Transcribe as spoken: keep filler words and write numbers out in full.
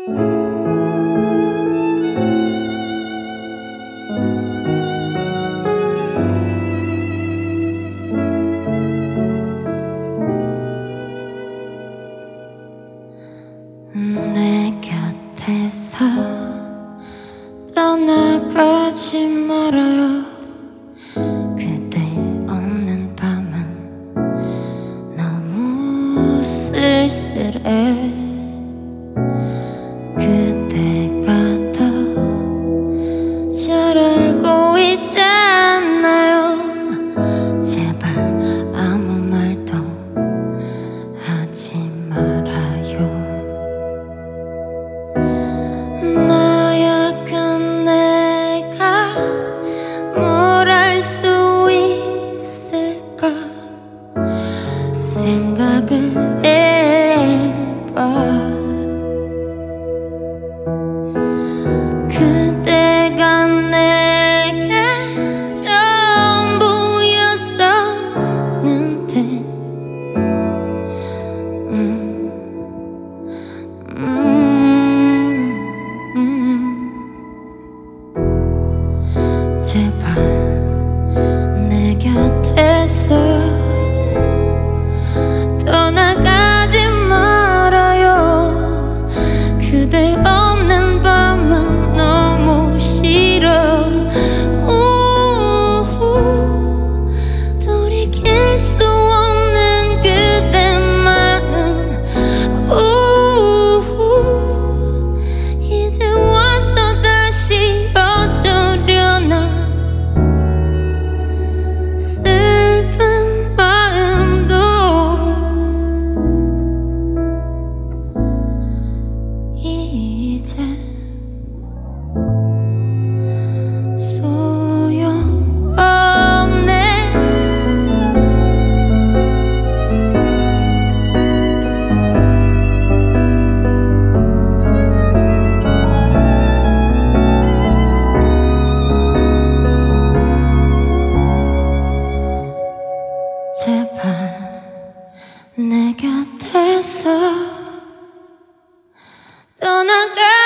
내 곁에서 떠나가지 말아요. 그대 없는 밤은 너무 쓸쓸해. 그대가 더 잘 알고 있잖아요. 제발 아무 말도 하지 말아요. 나약한 내가 뭘 알 수 있을까 생각을 해봐. 그대가 내게 전부였었는데 음, 음, 음. 제발 내 곁에서 떠나가지 말아요. 그대 없는 밤은 너무 싫어. 우후, 돌이킬 수 없는 그대 마음. 우후, 이제 와서 다시 어쩌려나. 슬픈 마음도 이제 소용없네. 제발 내 곁에서 떠나가